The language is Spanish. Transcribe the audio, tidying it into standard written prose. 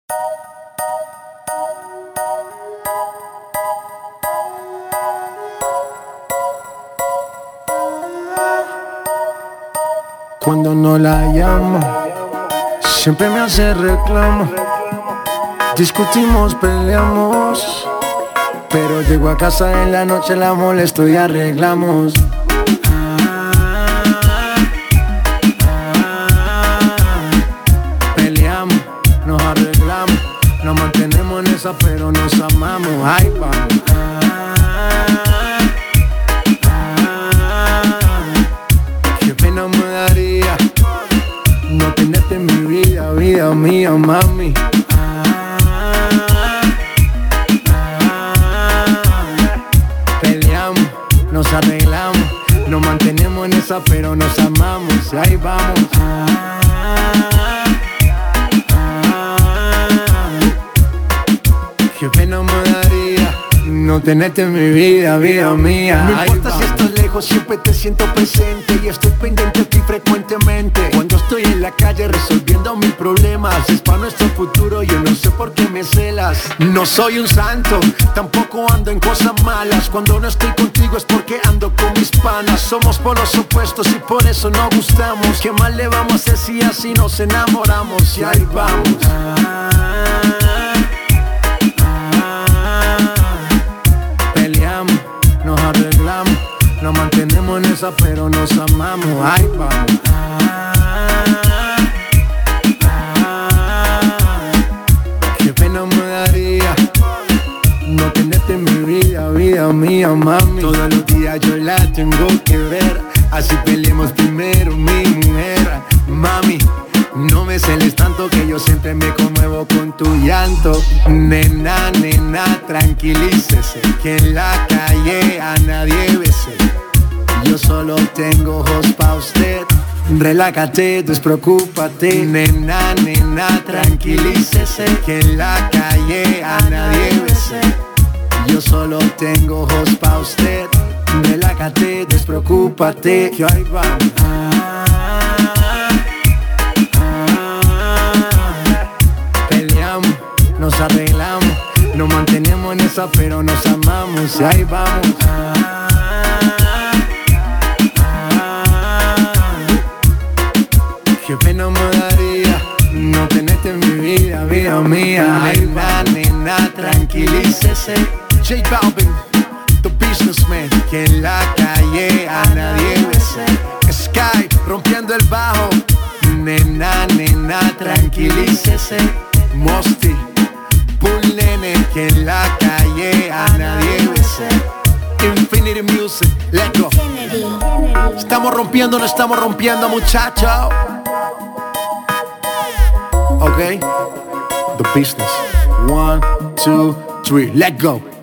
Cuando no la llamo, siempre me hace reclamo. Discutimos, peleamos, pero llego a casa en la noche, la molesto y arreglamos. Peleamos, nos arreglamos, nos mantenemos en esa, pero nos amamos. Ay, vamos. Qué pena me daría no tenerte en mi vida, vida mía, mami. Peleamos, nos arreglamos, nos mantenemos en esa, pero nos amamos. Y ahí vamos. Qué pena me daría no tenerte en mi vida, vida mía. No importa si estás lejos, siempre te siento presente y estoy pendiente de ti frecuentemente. Cuando estoy en la calle resolviendo mis problemas, es para nuestro futuro, yo no sé por qué me celas. No soy un santo, tampoco ando en cosas malas. Cuando no estoy contigo es porque ando con mis panas. Somos polos opuestos y por eso nos gustamos. ¿Qué más le vamos a hacer si así nos enamoramos? Y ahí vamos. Nos arreglamos, nos mantenemos en esa, pero nos amamos. Ay, vamos. Qué pena me daría no tenerte en mi vida, vida mía, mami. Todos los días yo la tengo que ver, así peleemos primero, mi mujer. Mami, no me celes tanto que yo siempre me conmuevo con tu llanto. Nena, nena, tranquilícese, que en la calle a nadie bese. Yo solo tengo ojos pa' usted. Relájate, despreocúpate. Nena, nena, tranquilícese, que en la calle a nadie bese. Yo solo tengo ojos pa' usted. Relájate, despreocúpate, que ahí vamos. Nos arreglamos, nos mantenemos en esa, pero nos amamos. Y ahí vamos. Qué pena me daría no tenerte en mi vida, vida mía. Ay, va, nena, tranquilícese. J Balvin, the businessman, que en la calle a nadie bese. Sky, rompiendo el bajo. Nena, nena, tranquilícese. Mosty, Bull Nene, que en la calle a nadie bese. Infinity Music, let's go. Estamos rompiendo, no estamos rompiendo, muchachos. Ok, the business. 1, 2, 3, let's go.